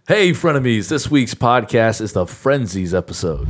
Hey, frenemies, this week's podcast is the Frenzies episode.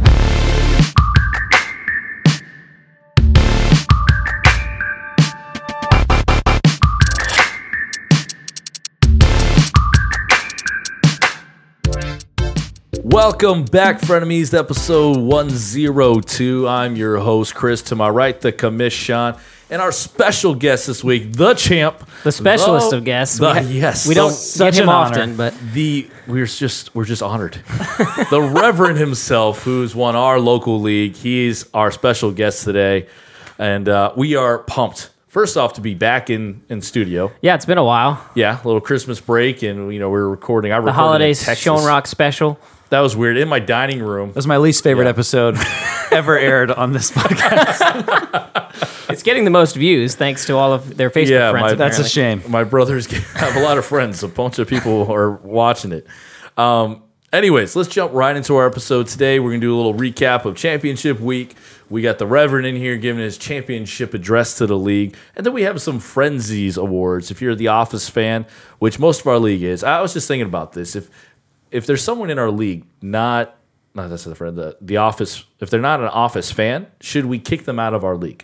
Welcome back, frenemies, to episode 102. I'm your host, Chris. To my right, the commission. And our special guest this week, the champ. The specialist of guests. Yes. We don't get him often, but we're just honored. The Reverend himself, who's won our local league, he's our special guest today. And we are pumped. First off, to be back in studio. yeah, it's been a while. Yeah, a little Christmas break, and we're recording. The holidays Sean Rock special. That was weird. In my dining room. That was my least favorite episode ever aired on this podcast. It's getting the most views thanks to all of their Facebook friends. That's a shame. My brothers have a lot of friends. A bunch of people are watching it. Anyways, let's jump right into our episode today. We're going to do a little recap of championship week. We got the Reverend in here giving his championship address to the league. And then we have some Frenzies awards. If you're the Office fan, which most of our league is. I was just thinking about this. If there's someone in our league not that's the friend, the Office, if they're not an Office fan, should we kick them out of our league?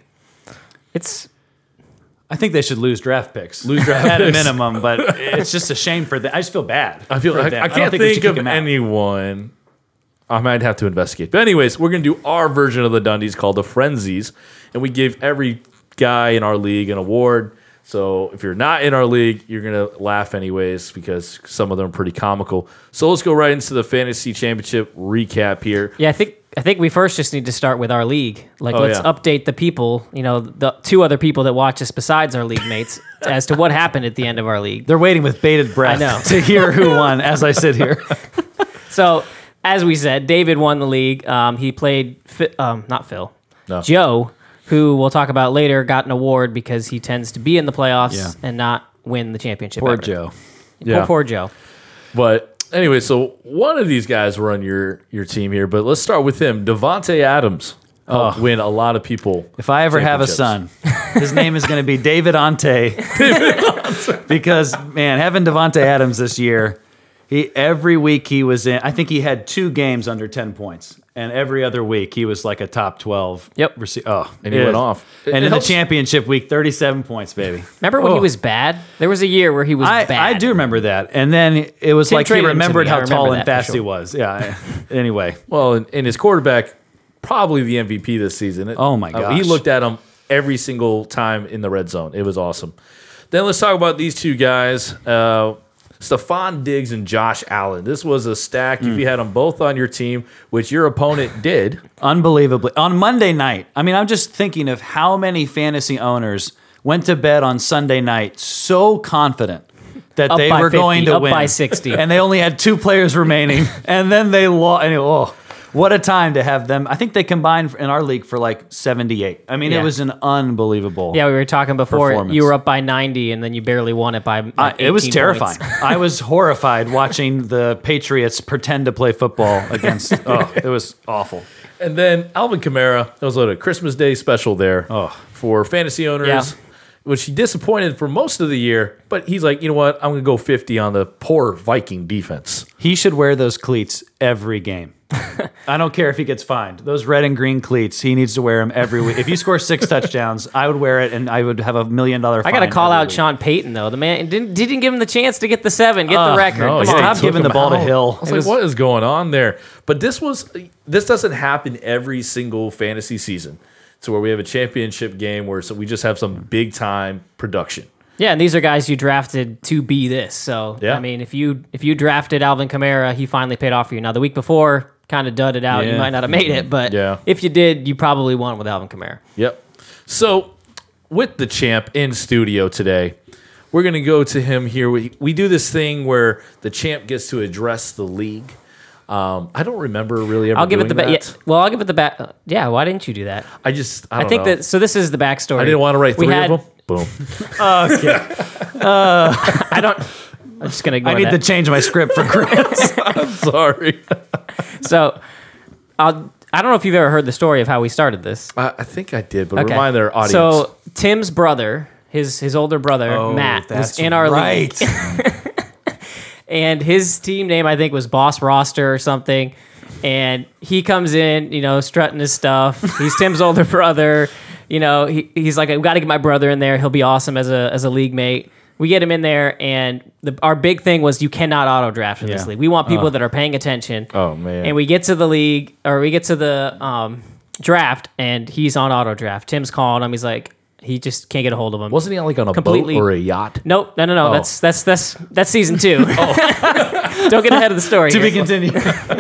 I think they should lose draft picks. At a minimum, but it's just a shame for them. I just feel bad. I can't think of anyone. I might have to investigate. But anyways, we're going to do our version of the Dundies called the Frenzies, and we give every guy in our league an award. So if you're not in our league, you're going to laugh anyways because some of them are pretty comical. So let's go right into the Fantasy Championship recap here. Yeah, I think we first just need to start with our league. Let's update the people, the two other people that watch us besides our league mates as to what happened at the end of our league. They're waiting with bated breath to hear who won as I sit here. So, as we said, David won the league. He played, not Phil, Joe, who we'll talk about later, got an award because he tends to be in the playoffs and not win the championship. Poor Joe. Poor Joe. But anyway, so one of these guys were on your team here, but let's start with him. Davante Adams helped win a lot of people. If I ever have a son, his name is going to be David Ante. Because, man, having Davante Adams this year, every week he was in, I think he had 2 games under 10 points. And every other week, he was like a top 12. Yep. And he went off. And in the championship week, 37 points, baby. Remember when he was bad? There was a year where he was bad. I do remember that. And then it was Tim like he traded him to remembered me. how I remember tall that and for fast sure. he was. Yeah. Anyway. Well, and his quarterback, probably the MVP this season. Oh, my gosh. He looked at him every single time in the red zone. It was awesome. Then let's talk about these two guys. Stephon Diggs and Josh Allen. This was a stack if you had them both on your team, which your opponent did. Unbelievably. On Monday night, I mean, I'm just thinking of how many fantasy owners went to bed on Sunday night so confident that Up they by were 50, going to up win. by 60. And they only had 2 players remaining. And then they lost. Anyway, what a time to have them. I think they combined in our league for like 78. I mean, Yeah. it was an unbelievable Yeah, we were talking before. performance. You were up by 90, and then you barely won it by like It was 18 terrifying. points. I was horrified watching the Patriots pretend to play football against. It was awful. And then Alvin Kamara, it was a Christmas Day special there for fantasy owners, Yeah. which he disappointed for most of the year. But he's like, you know what? I'm going to go 50 on the poor Viking defense. He should wear those cleats every game. I don't care if he gets fined. Those red and green cleats, he needs to wear them every week. If you score 6 touchdowns, I would wear it, and I would have $1 million fine. I got to call every out week. Sean Payton, though. The man didn't give him the chance to get the 7, get the record. no, Come yeah, on. he Stop took giving the him ball to out. Hill. I was like, what is going on there? But this doesn't happen every single fantasy season. To where we have a championship game where we just have some big time production. Yeah, and these are guys you drafted to be this. So, Yeah. I mean, if you drafted Alvin Kamara, he finally paid off for you. Now, the week before kind of dudded out. Yeah. You might not have made it, but Yeah. if you did, you probably won with Alvin Kamara. Yep. So with the champ in studio today, we're going to go to him here. We do this thing where the champ gets to address the league. I don't remember really ever I'll give it doing the that. back. Well, I'll give it the back. Yeah, why didn't you do that? I don't think know. that. So this is the backstory. I didn't want to write 3 of them. Boom. Okay. I don't. I'm just gonna ignore I need that. to change my script for Chris. I'm sorry. So, I don't know if you've ever heard the story of how we started this. I think I did, but remind our audience. So Tim's brother, his older brother Matt, was in our league, And his team name, I think, was Boss Roster or something. And he comes in, strutting his stuff. He's Tim's older brother. He's like, I've got to get my brother in there. He'll be awesome as a league mate. We get him in there, and our big thing was you cannot auto draft in this league. We want people that are paying attention. Oh man! And we get to the league, or we get to the draft, and he's on auto draft. Tim's calling him. He's like, he just can't get a hold of him. Wasn't he on a boat or a yacht? Nope. No. Oh. That's season 2. Don't get ahead of the story. To be continued.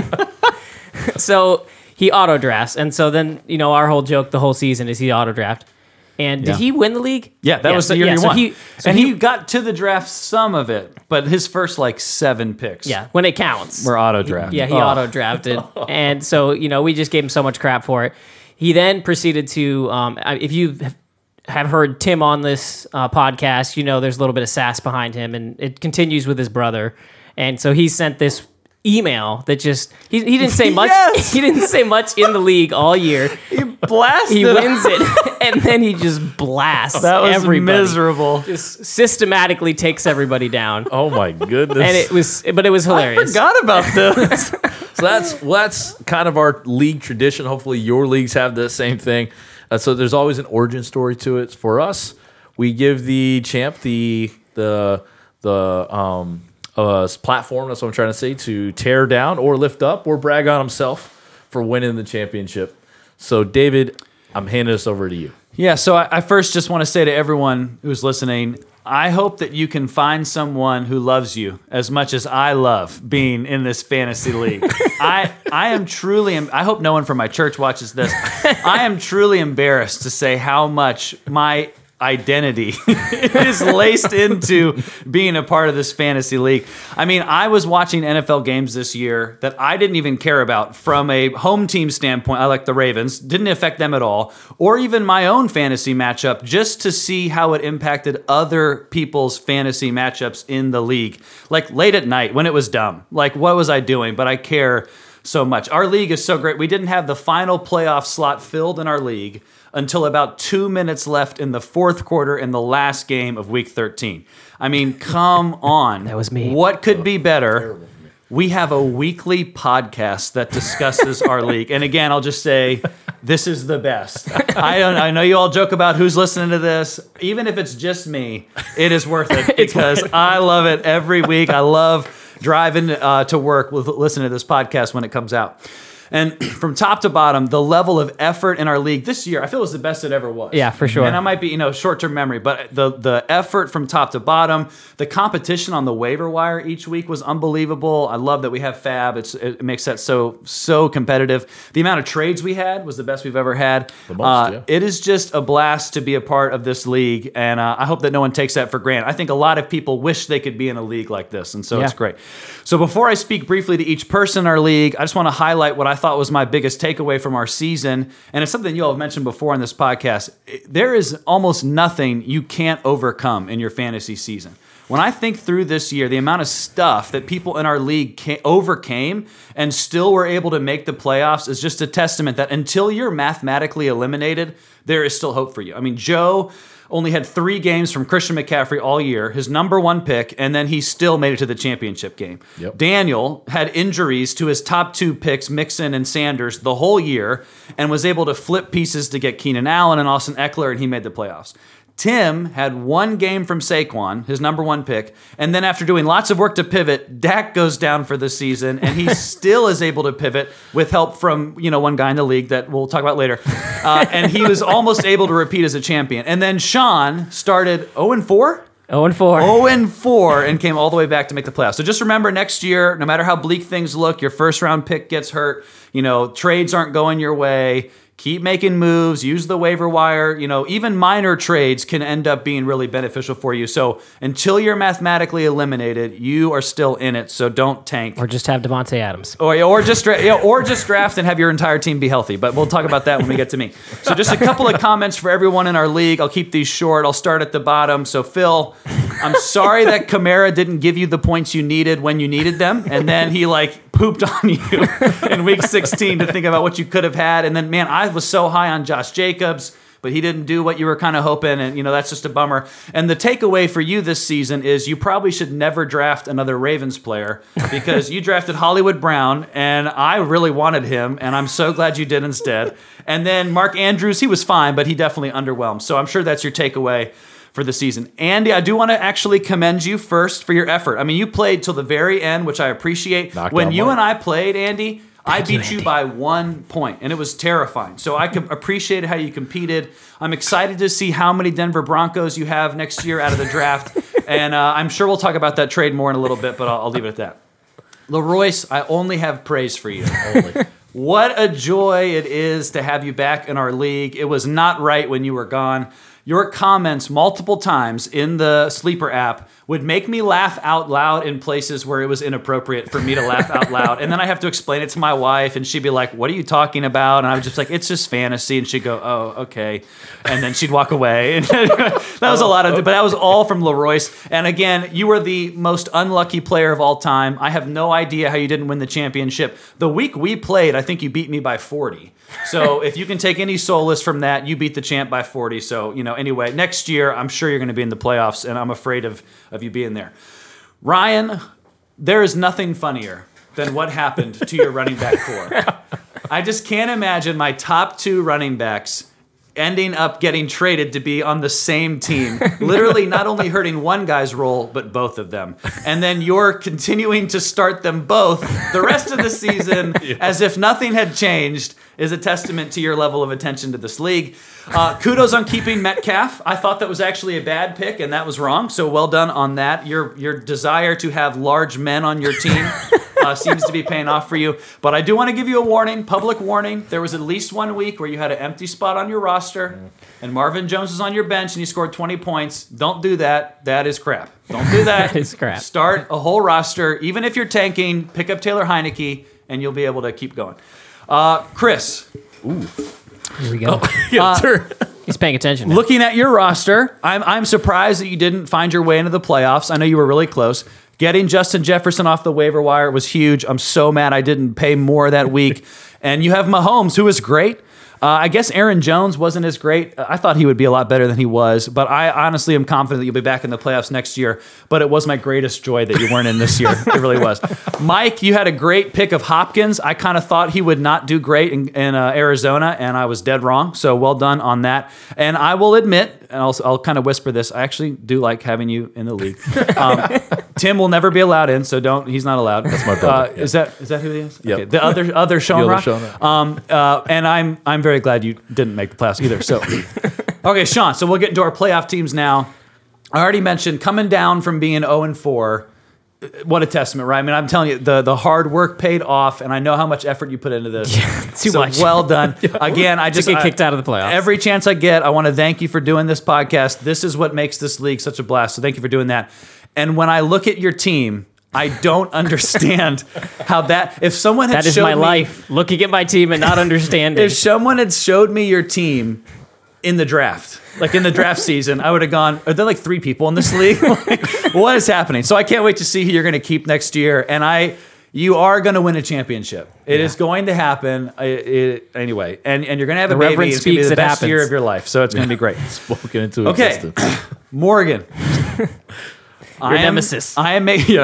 So he auto drafts, and so then our whole joke the whole season is he auto draft. And did he win the league? Yeah, that was the year he won. He he got to the draft some of it, but his first 7 picks. Yeah, when it counts. Were auto drafted. He auto drafted, and so we just gave him so much crap for it. He then proceeded to, if you have heard Tim on this podcast, there's a little bit of sass behind him, and it continues with his brother. And so he sent this email that just he didn't say much. Yes! He didn't say much in the league all year. He blasted. He wins it, and then he just blasts. That was everybody. miserable. Just systematically takes everybody down. Oh my goodness! And it was hilarious. I forgot about this. So that's kind of our league tradition. Hopefully, your leagues have the same thing. So there's always an origin story to it. For us, we give the champ the platform, that's what I'm trying to say, to tear down or lift up or brag on himself for winning the championship. So, David, I'm handing this over to you. Yeah, so I first just want to say to everyone who's listening, I hope that you can find someone who loves you as much as I love being in this fantasy league. I am truly, I hope no one from my church watches this. I am truly embarrassed to say how much my identity is laced into being a part of this fantasy league. I mean, I was watching NFL games this year that I didn't even care about from a home team standpoint. I like the Ravens, didn't affect them at all, or even my own fantasy matchup, just to see how it impacted other people's fantasy matchups in the league. Like late at night when it was dumb. Like, what was I doing? But I care so much. Our league is so great. We didn't have the final playoff slot filled in our league until about 2 minutes left in the fourth quarter in the last game of week 13. I mean, come on. That was me. What could be better? We have a weekly podcast that discusses our league. And again, I'll just say, this is the best. I know you all joke about who's listening to this. Even if it's just me, it is worth it because I love it every week. I love driving to work with listening to this podcast when it comes out. And from top to bottom, the level of effort in our league this year, I feel is the best it ever was. Yeah, for sure. And I might be, short-term memory, but the effort from top to bottom, the competition on the waiver wire each week was unbelievable. I love that we have Fab. It makes that so competitive. The amount of trades we had was the best we've ever had. The most, yeah. It is just a blast to be a part of this league, and I hope that no one takes that for granted. I think a lot of people wish they could be in a league like this, and so it's great. So before I speak briefly to each person in our league, I just want to highlight what I thought was my biggest takeaway from our season, and it's something you all have mentioned before on this podcast. There is almost nothing you can't overcome in your fantasy season. When I think through this year, the amount of stuff that people in our league overcame and still were able to make the playoffs is just a testament that until you're mathematically eliminated, there is still hope for you. I mean, Joe only had 3 games from Christian McCaffrey all year, his number 1 pick, and then he still made it to the championship game. Yep. Daniel had injuries to his top 2 picks, Mixon and Sanders, the whole year, and was able to flip pieces to get Keenan Allen and Austin Eckler, and he made the playoffs. Tim had 1 game from Saquon, his number 1 pick, and then after doing lots of work to pivot, Dak goes down for the season, and he still is able to pivot with help from one guy in the league that we'll talk about later, and he was almost able to repeat as a champion. And then Sean started 0-4? 0-4. 0-4 and came all the way back to make the playoffs. So just remember, next year, no matter how bleak things look, your first round pick gets hurt, trades aren't going your way. Keep making moves, use the waiver wire. Even minor trades can end up being really beneficial for you. So until you're mathematically eliminated, you are still in it. So don't tank. Or just have Devontae Adams. Or just draft and have your entire team be healthy. But we'll talk about that when we get to me. So just a couple of comments for everyone in our league. I'll keep these short. I'll start at the bottom. So Phil, I'm sorry that Kamara didn't give you the points you needed when you needed them. And then he pooped on you in week 16 to think about what you could have had. And then, man, I was so high on Josh Jacobs, but he didn't do what you were kind of hoping, and that's just a bummer. And the takeaway for you this season is you probably should never draft another Ravens player because you drafted Hollywood Brown, and I really wanted him, and I'm so glad you did instead. And then Mark Andrews, he was fine, but he definitely underwhelmed. So I'm sure that's your takeaway for the season. Andy, I do want to actually commend you first for your effort. I mean, you played till the very end, which I appreciate. When you and I played, Andy, I beat you by 1 point, and it was terrifying. So I appreciated how you competed. I'm excited to see how many Denver Broncos you have next year out of the draft, and I'm sure we'll talk about that trade more in a little bit, but I'll leave it at that. LaRoyce, I only have praise for you. What a joy it is to have you back in our league. It was not right when you were gone. Your comments multiple times in the Sleeper app would make me laugh out loud in places where it was inappropriate for me to laugh out loud. And then I have to explain it to my wife, and she'd be like, what are you talking about? And I was just like, it's just fantasy. And she'd go, oh, okay. And then she'd walk away. And that was a lot of, but that was all from LaRoyce. And again, you were the most unlucky player of all time. I have no idea how you didn't win the championship. The week we played, I think you beat me by 40. So if you can take any solace from that, you beat the champ by 40. So, anyway, next year, I'm sure you're going to be in the playoffs, and I'm afraid of you being there. Ryan, there is nothing funnier than what happened to your running back core. I just can't imagine my top 2 running backs ending up getting traded to be on the same team, literally not only hurting one guy's role, but both of them. And then you're continuing to start them both the rest of the season as if nothing had changed is a testament to your level of attention to this league. Kudos on keeping Metcalf. I thought that was actually a bad pick, and that was wrong, so well done on that. Your desire to have large men on your team seems to be paying off for you. But I do want to give you a warning, public warning. There was at least 1 week where you had an empty spot on your roster, and Marvin Jones was on your bench, and he scored 20 points. Don't do that. That is crap. Don't do that. That is crap. Start a whole roster. Even if you're tanking, pick up Taylor Heineke, and you'll be able to keep going. Chris. Ooh. Here we go. He's paying attention now. Looking at your roster, I'm surprised that you didn't find your way into the playoffs. I know you were really close. Getting Justin Jefferson off the waiver wire was huge. I'm so mad I didn't pay more that week. And you have Mahomes, who is great. I guess Aaron Jones wasn't as great. I thought he would be a lot better than he was, but I honestly am confident that you'll be back in the playoffs next year. But it was my greatest joy that you weren't in this year. It really was. Mike, you had a great pick of Hopkins. I kind of thought he would not do great in Arizona, and I was dead wrong. So well done on that. And I will admit, and I'll kind of whisper this, I actually do like having you in the league. Tim will never be allowed in, so he's not allowed. That's my brother. Is that who he is? Yep. Okay. The other Sean Rock. And I'm very glad you didn't make the playoffs either. So, okay, Sean. So we'll get into our playoff teams now. I already mentioned coming down from being 0-4. What a testament, right? I mean, I'm telling you, the hard work paid off, and I know how much effort you put into this. Too much. Well done. Again, I just get kicked out of the playoffs. Every chance I get, I want to thank you for doing this podcast. This is what makes this league such a blast. So thank you for doing that. And when I look at your team, I don't understand how if someone had that is showed my me, life, looking at my team and not understanding. If someone had showed me your team in the draft, like in the draft season, I would have gone, are there like 3 people in this league? Like, what is happening? So I can't wait to see who you're going to keep next year. And you are going to win a championship. It is going to happen anyway. And you're going to have a baby. It's going to be the best year of your life. So it's going to be great. Spoken into existence. Morgan. Your nemesis. I am which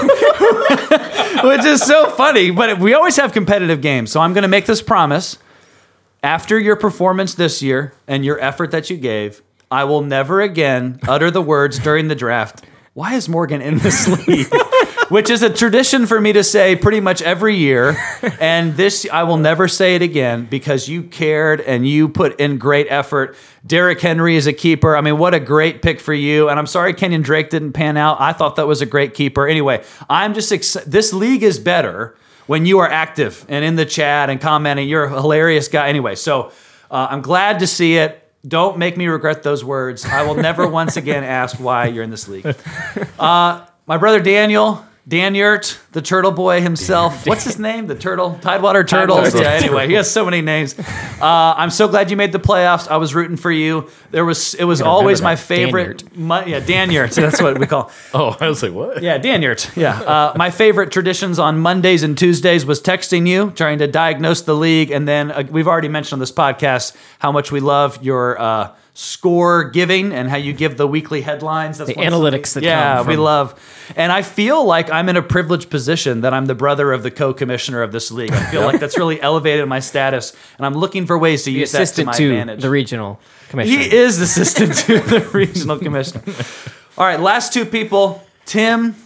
is so funny, but we always have competitive games. So I'm going to make this promise. After your performance this year and your effort that you gave, I will never again utter the words during the draft, why is Morgan in this league? Which is a tradition for me to say pretty much every year. And this, I will never say it again because you cared and you put in great effort. Derrick Henry is a keeper. I mean, what a great pick for you. And I'm sorry Kenyon Drake didn't pan out. I thought that was a great keeper. Anyway, I'm just this league is better when you are active and in the chat and commenting. You're a hilarious guy. Anyway, so I'm glad to see it. Don't make me regret those words. I will never once again ask why you're in this league. My brother Dan Yurt, the turtle boy himself. What's his name? The turtle? Tidewater Turtles. Yeah, anyway, he has so many names. I'm so glad you made the playoffs. I was rooting for you. It was always my favorite. Dan Yurt. That's what we call. Oh, I was like, what? Yeah, Dan Yurt. Yeah. My favorite traditions on Mondays and Tuesdays was texting you, trying to diagnose the league. And then we've already mentioned on this podcast how much we love your score giving and how you give the weekly headlines. That's the analytics that come from. We love. And I feel like I'm in a privileged position that I'm the brother of the co-commissioner of this league. I feel like that's really elevated my status, and I'm looking for ways to use that to my advantage. The regional commissioner. He is assistant to the regional commissioner. All right, last two people. Tim,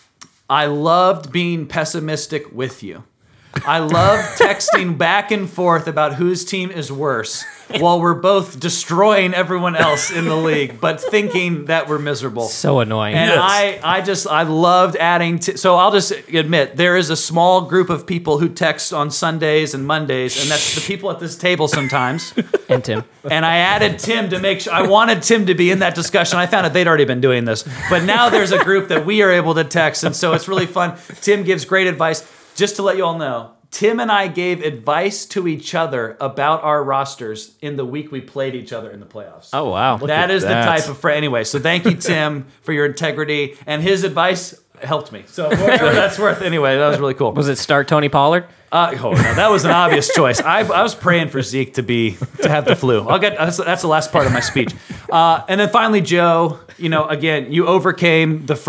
I loved being pessimistic with you. I love texting back and forth about whose team is worse while we're both destroying everyone else in the league, but thinking that we're miserable. So annoying. And yes. I loved adding so I'll just admit, there is a small group of people who text on Sundays and Mondays, and that's the people at this table sometimes. And Tim. And I added Tim to make sure. I wanted Tim to be in that discussion. I found out they'd already been doing this. But now there's a group that we are able to text, and so it's really fun. Tim gives great advice. Just to let you all know, Tim and I gave advice to each other about our rosters in the week we played each other in the playoffs. Oh, wow. That is the type of friend. Anyway, so thank you, Tim, for your integrity. And his advice helped me. So whatever that's worth. Anyway, that was really cool. Was it start Tony Pollard? No, that was an obvious choice. I was praying for Zeke to have the flu. That's the last part of my speech. And then finally, Joe, again, you overcame your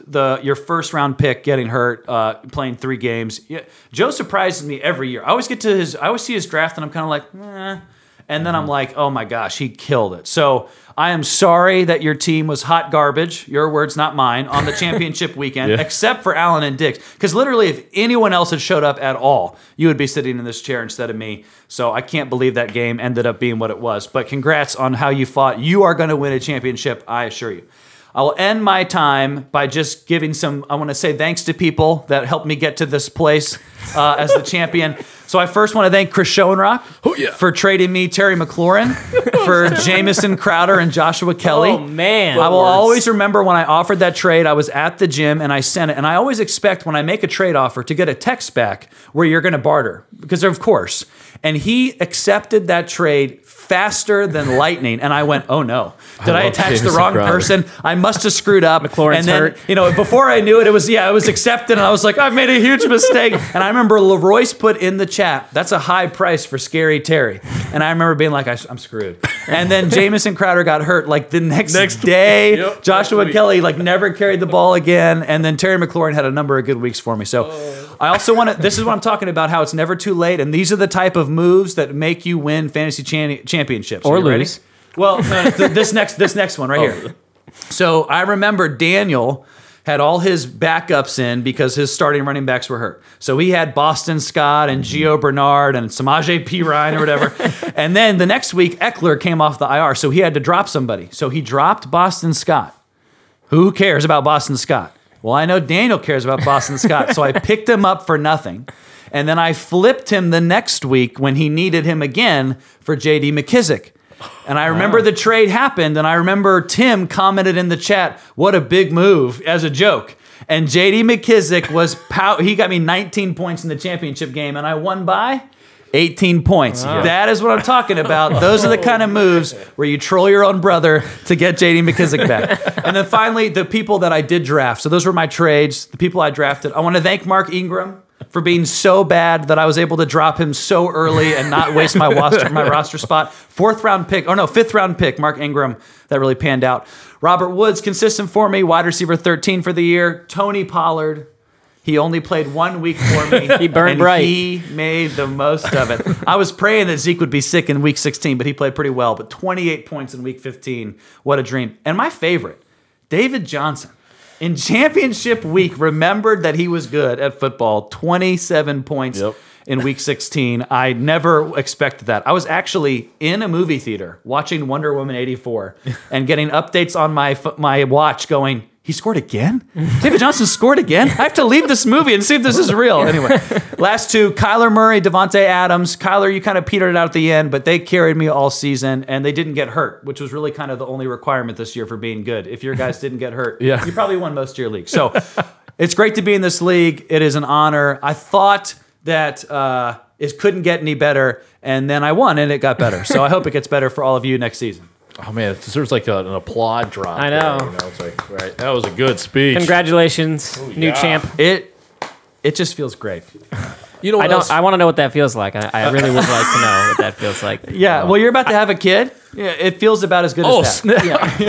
first round pick getting hurt, playing 3 games. Yeah, Joe surprises me every year. I always see his draft and I'm kind of like, eh. And then I'm like, oh my gosh, he killed it. So I am sorry that your team was hot garbage, your words, not mine, on the championship weekend, except for Allen and Dix. Because literally, if anyone else had showed up at all, you would be sitting in this chair instead of me. So I can't believe that game ended up being what it was. But congrats on how you fought. You are going to win a championship, I assure you. I will end my time by just giving I want to say thanks to people that helped me get to this place as the champion. So I first want to thank Chris Schoenrock for trading me Terry McLaurin for Jamison Crowder and Joshua Kelly. Oh, man. I will always remember when I offered that trade, I was at the gym and I sent it. And I always expect when I make a trade offer to get a text back where you're going to barter, because of course. And he accepted that trade faster than lightning. And I went, oh no. Did I attach the wrong person? I must have screwed up. McLaurin's hurt. Before I knew it, it was accepted. And I was like, I've made a huge mistake. And I remember Leroyce put in the chat, that's a high price for Scary Terry. And I remember being like, I'm screwed. And then Jamison Crowder got hurt like the next day. Yep, Joshua Kelly never carried the ball again. And then Terry McLaurin had a number of good weeks for me. So I also this is what I'm talking about, how it's never too late. And these are the type of moves that make you win fantasy championships. Or lose. Ready? Well, no, this next one right here. So I remember Daniel had all his backups in because his starting running backs were hurt. So he had Boston Scott and Gio Bernard and Samaje Perine or whatever. And then the next week, Eckler came off the IR, so he had to drop somebody. So he dropped Boston Scott. Who cares about Boston Scott? Well, I know Daniel cares about Boston Scott, so I picked him up for nothing. And then I flipped him the next week when he needed him again for J.D. McKissick. And I remember the trade happened, and I remember Tim commented in the chat, what a big move, as a joke. And J.D. McKissick he got me 19 points in the championship game, and I won by 18 points. Wow. That is what I'm talking about. Those are the kind of moves where you troll your own brother to get J.D. McKissick back. And then finally, the people that I did draft. So those were my trades, the people I drafted. I want to thank Mark Ingram for being so bad that I was able to drop him so early and not waste my roster spot. Fifth round pick, Mark Ingram, that really panned out. Robert Woods, consistent for me, wide receiver 13 for the year. Tony Pollard, he only played 1 week for me. He burned bright. He made the most of it. I was praying that Zeke would be sick in week 16, but he played pretty well. But 28 points in week 15, what a dream. And my favorite, David Johnson. In championship week, remembered that he was good at football. 27 points in week 16. I never expected that. I was actually in a movie theater watching Wonder Woman 84 and getting updates on my watch going, he scored again? David Johnson scored again? I have to leave this movie and see if this is real. Anyway, last two, Kyler Murray, Devontae Adams. Kyler, you kind of petered it out at the end, but they carried me all season, and they didn't get hurt, which was really kind of the only requirement this year for being good. If your guys didn't get hurt, you probably won most of your leagues. So It's great to be in this league. It is an honor. I thought that it couldn't get any better, and then I won, and it got better. So I hope it gets better for all of you next season. Oh man, it deserves like an applaud drop. I know. There, It's like, right, that was a good speech. Congratulations, new champ. It just feels great. You know what else? I want to know what that feels like. I really would like to know what that feels like. Yeah, well, you're about to have a kid. Yeah, it feels about as good as that. Snap.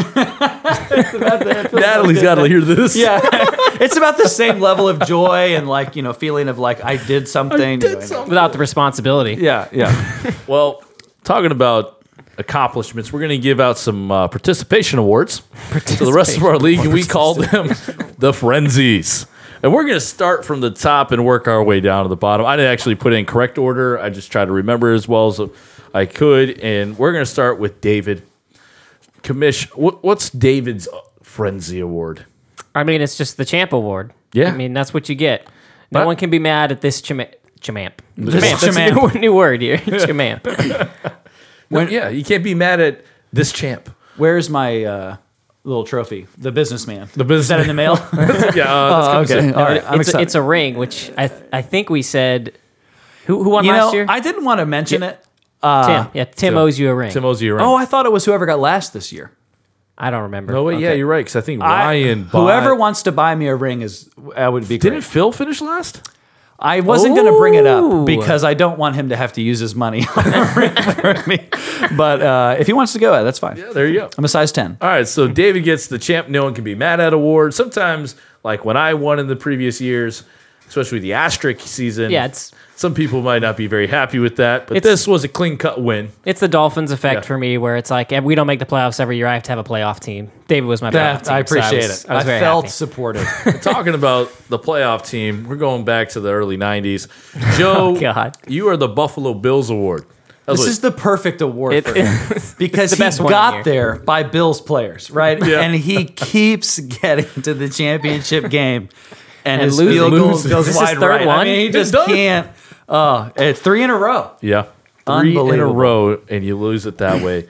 Yeah. Natalie's got to hear this. Yeah, it's about the same level of joy and feeling of like I did something. Without the responsibility. Yeah. Well, talking about accomplishments, we're going to give out some participation awards to the rest of our league, and we call them the Frenzies. And we're going to start from the top and work our way down to the bottom. I didn't actually put it in correct order. I just tried to remember as well as I could. And we're going to start with David. Commish, what's David's Frenzy Award? I mean, it's just the champ award. Yeah. I mean, that's what you get. No one can be mad at this chamamp. This That's a new word here. Chamamp. You can't be mad at this champ. Where's my little trophy? The businessman. Is that in the mail? Okay. All right. I'm excited. It's a ring, which I think we said. Who won last year? I didn't want to mention it. Tim. Yeah, Tim owes you a ring. Tim owes you a ring. Oh, I thought it was whoever got last this year. I don't remember. No, wait, yeah, you're right. Because I think Ryan whoever wants to buy me a ring would be great. Didn't Phil finish last? I wasn't going to bring it up because I don't want him to have to use his money on a ring for me. But if he wants to go, that's fine. Yeah, there you go. I'm a size 10. All right, so David gets the champ no one can be mad at award. Sometimes, like when I won in the previous years, especially the asterisk season, some people might not be very happy with that, but this was a clean-cut win. It's the Dolphins effect for me, where it's like, we don't make the playoffs every year. I have to have a playoff team. David was my playoff team. I appreciate it. I was very felt happy. supported. Talking about the playoff team, we're going back to the early 90s. Joe, God. you are the Buffalo Bills award. This is the perfect award for him because the he got there by Bills players, right? Yeah. And he keeps getting to the championship game, and his loses. field goal goes This is wide his third right. one? I mean, he just done. can't. It's 3 in a row. Yeah. 3 in a Unbelievable. row, and you lose it that way.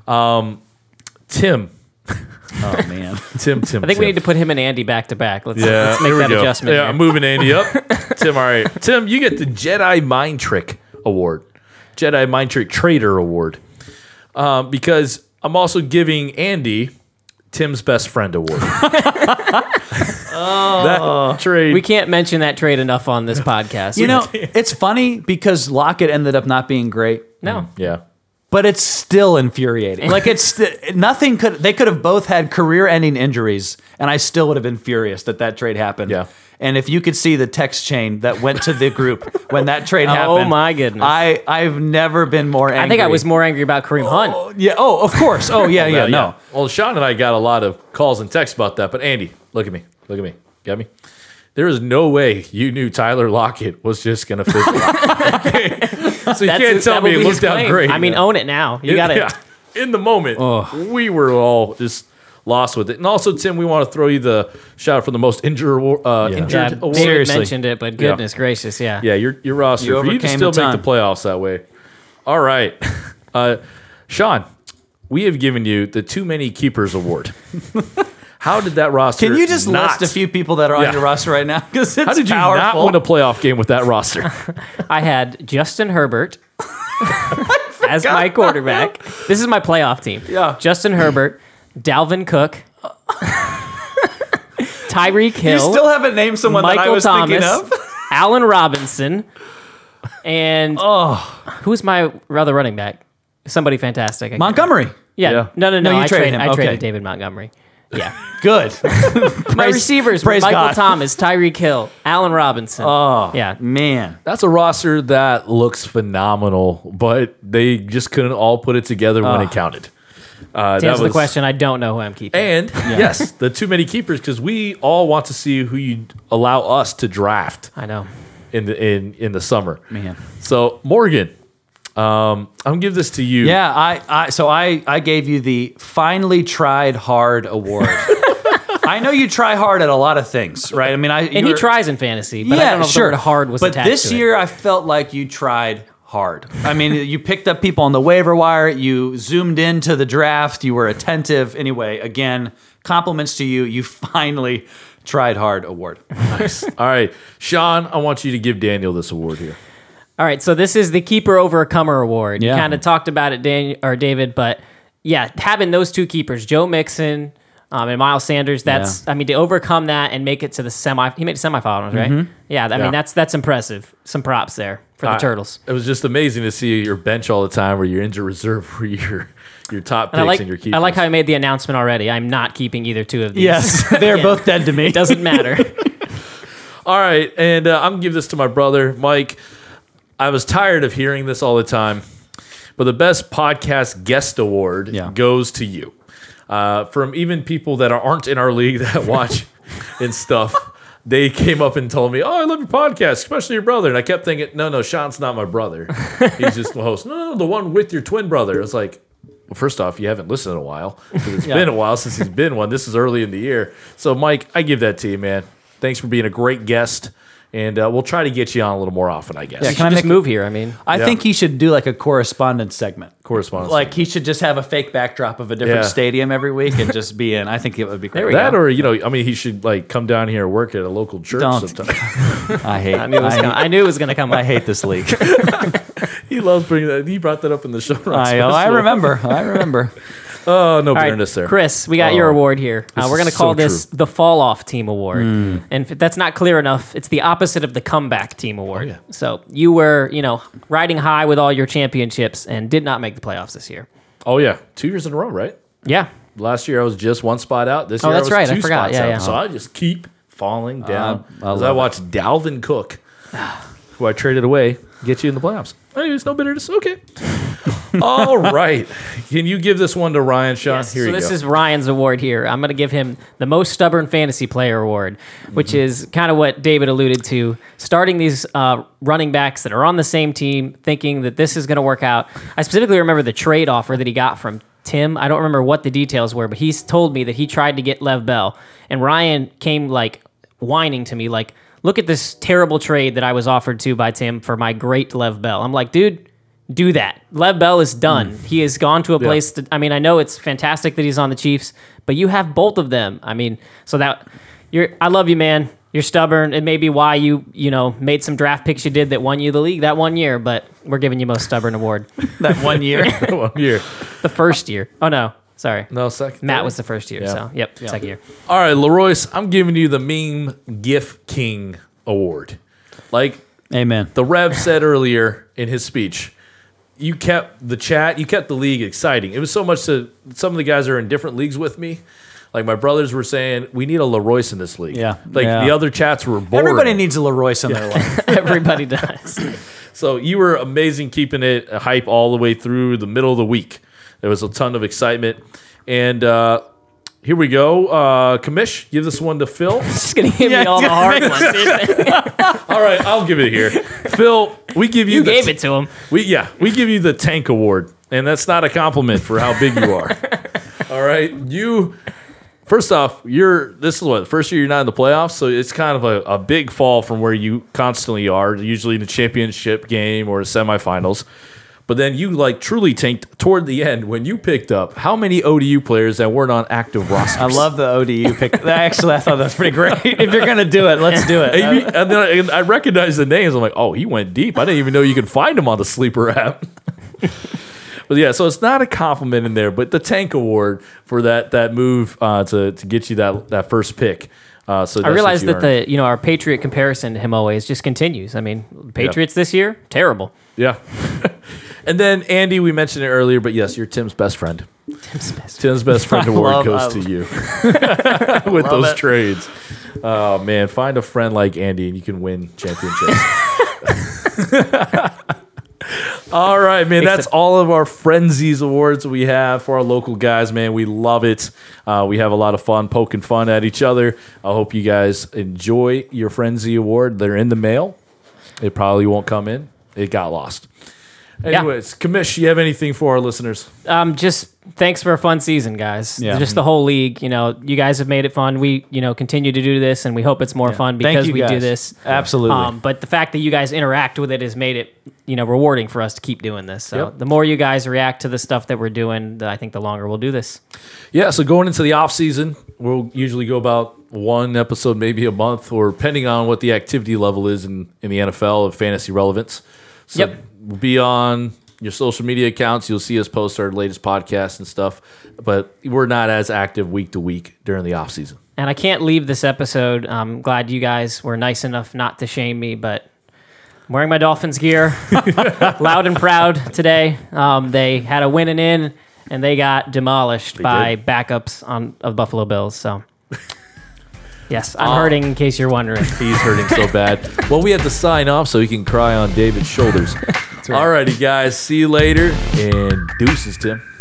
Tim. Oh man, Tim. I think we need to put him and Andy back to back. Let's make here we that go. adjustment. Yeah, here. I'm moving Andy up. Tim, all right. Tim, you get the Jedi Mind Trick Award. Jedi Mind Trick Trader Award. Because I'm also giving Andy Tim's Best Friend Award. That trade. We can't mention that trade enough on this podcast. you know it's funny because Lockett ended up not being great. No. Yeah. But it's still infuriating. Like nothing could. They could have both had career-ending injuries, and I still would have been furious that trade happened. Yeah. And if you could see the text chain that went to the group when that trade happened, Oh my goodness. I've never been more angry. I think I was more angry about Kareem Hunt. Yeah. Oh, of course. Oh, yeah. No. Well, Sean and I got a lot of calls and texts about that. But Andy, look at me. Got me? There is no way you knew Tyler Lockett was just going to fizzle out. So you can't tell me it looked out great. I mean, own it now. You got it. Yeah. In the moment, we were all just lost with it. And also, Tim, we want to throw you the shout out for the most injured award. David mentioned it, but goodness gracious, yeah. Yeah, your roster You for you to overcame still the make time. the playoffs that way. All right. Sean, we have given you the Too Many Keepers Award. How did that roster Can you just not, list a few people that are on Yeah. your roster right now? Because it's how did you powerful. not win a playoff game with that roster? I had Justin Herbert as my quarterback. This is my playoff team. Yeah. Justin Herbert, Dalvin Cook, Tyreek Hill. You still haven't named someone that I Michael was Thomas, thinking of. Allen Robinson, and who's my other running back? Somebody fantastic. Montgomery. Yeah. Yeah. No. you I traded him. I Okay. traded David Montgomery. Yeah. Good. My receivers were praise Michael God. Thomas, Tyreek Hill, Allen Robinson. Oh, Yeah. man. That's a roster that looks phenomenal, but they just couldn't all put it together when it counted. To answer the question, I don't know who I'm keeping. And yes, the Too Many Keepers, because we all want to see who you allow us to draft I know. in the summer. Man. So Morgan, I'm gonna give this to you. Yeah, I gave you the Finally Tried Hard Award. I know you try hard at a lot of things, right? I mean, And he tries in fantasy, but I don't know if the word hard was but attached this to year, I felt like you tried hard. I mean, you picked up people on the waiver wire. You zoomed into the draft. You were attentive. Anyway, again, compliments to you. You finally tried hard award. Nice. All right, Sean, I want you to give Daniel this award here. All right, so this is the Keeper Overcomer Award. Yeah. You kind of talked about it, David, but yeah, having those two keepers, Joe Mixon and Miles Sanders, I mean, to overcome that and make it to the he made the semifinals, right? Yeah, I mean, that's impressive. Some props there for the Turtles. It was just amazing to see your bench all the time, where you're injured reserve for your top picks and your keepers. I like how I made the announcement already. I'm not keeping either two of these. Yes, they're both dead to me. It doesn't matter. All right, and I'm going to give this to my brother, Mike. I was tired of hearing this all the time, but the best podcast guest award goes to you. From even people that aren't in our league that watch and stuff, they came up and told me, "Oh, I love your podcast, especially your brother." And I kept thinking, "No, Sean's not my brother. He's just the host." No, the one with your twin brother. It's like, well, first off, you haven't listened in a while. It's been a while since he's been one. This is early in the year. So, Mike, I give that to you, man. Thanks for being a great guest. And we'll try to get you on a little more often, I guess. Yeah, can I just move here? I mean, I think he should do like a correspondence segment. Like he should just have a fake backdrop of a different stadium every week and just be in. I think it would be great. That, or he should like come down here and work at a local church sometime. I knew it was going to come up. I hate this league. He loves bringing that. He brought that up in the show. I remember. Oh, no bitterness there. Chris, we got your award here. We're going to call this the Fall Off Team Award. And if that's not clear enough, it's the opposite of the Comeback Team Award. Yeah. So you were, riding high with all your championships and did not make the playoffs this year. Oh, yeah. 2 years in a row, right? Yeah. Last year I was just one spot out. This year that's I was right. two I forgot. spots Yeah, out. yeah. So I just keep falling down. I watched Dalvin Cook, who I traded away, get you in the playoffs. Anyways, no bitterness. Okay. All right. Can you give this one to Ryan, Sean? Yes, Here so you go. this is Ryan's award here. I'm going to give him the most stubborn fantasy player award, which is kind of what David alluded to. Starting these running backs that are on the same team, thinking that this is going to work out. I specifically remember the trade offer that he got from Tim. I don't remember what the details were, but he's told me that he tried to get Lev Bell. And Ryan came whining to me look at this terrible trade that I was offered to by Tim for my great Lev Bell. I'm like, dude, do that. Lev Bell is done. He has gone to a place I know it's fantastic that he's on the Chiefs, but you have both of them. I love you, man. You're stubborn. It may be why you made some draft picks you did that won you the league that 1 year, but we're giving you most stubborn award. That 1 year. 1 year. The first year. Oh, no. Sorry. No, second. Matt was the first year, second year. All right, Leroyce, I'm giving you the Meme GIF King Award. Amen. The Rev said earlier in his speech, you kept the chat, you kept the league exciting. It was so much that some of the guys are in different leagues with me. Like my brothers were saying, we need a Leroyce in this league. Yeah. The other chats were boring. Everybody needs a Leroyce in their life. Everybody does. So you were amazing keeping it hype all the way through the middle of the week. There was a ton of excitement. And here we go. Kamish, give this one to Phil. Just going to give me all the hard ones. All right, I'll give it here. Phil, we give you You gave it to him. We give you the Tank Award. And that's not a compliment for how big you are. All right. First off, this is the first year you're not in the playoffs, so it's kind of a big fall from where you constantly are, usually in the championship game or the semifinals. But then you truly tanked toward the end when you picked up how many ODU players that weren't on active rosters. I love the ODU pick. Actually, I thought that's pretty great. If you're going to do it, let's do it. And then I recognized the names. I'm like, oh, he went deep. I didn't even know you could find him on the Sleeper app. But yeah, so it's not a compliment in there, but the Tank Award for that move to get you that first pick. I realized that our Patriot comparison to him always just continues. I mean, Patriots this year, terrible. Yeah. And then Andy, we mentioned it earlier, but yes, you're Tim's best friend. Tim's best friend award goes to you with those trades. Oh man, find a friend like Andy and you can win championships. All right, man. That's all of our Frenzies awards we have for our local guys, man. We love it. We have a lot of fun poking fun at each other. I hope you guys enjoy your Frenzy award. They're in the mail. It probably won't come in. It got lost. Anyways, Kamish, you have anything for our listeners? Just thanks for a fun season, guys. Yeah. Just the whole league. You guys have made it fun. We, continue to do this, and we hope it's more fun because we do this. Absolutely. But the fact that you guys interact with it has made it, rewarding for us to keep doing this. So the more you guys react to the stuff that we're doing, I think the longer we'll do this. Yeah, so going into the off season, we'll usually go about one episode maybe a month, or depending on what the activity level is in the NFL of fantasy relevance. So we'll be on your social media accounts. You'll see us post our latest podcasts and stuff, but we're not as active week to week during the off season. And I can't leave this episode. I'm glad you guys were nice enough not to shame me, but I'm wearing my Dolphins gear, loud and proud today. They had a winning in, and they got demolished by backups of Buffalo Bills. So, yes, I'm hurting in case you're wondering. He's hurting so bad. Well, we have to sign off so he can cry on David's shoulders. Right. All righty, guys. See you later, and deuces, Tim.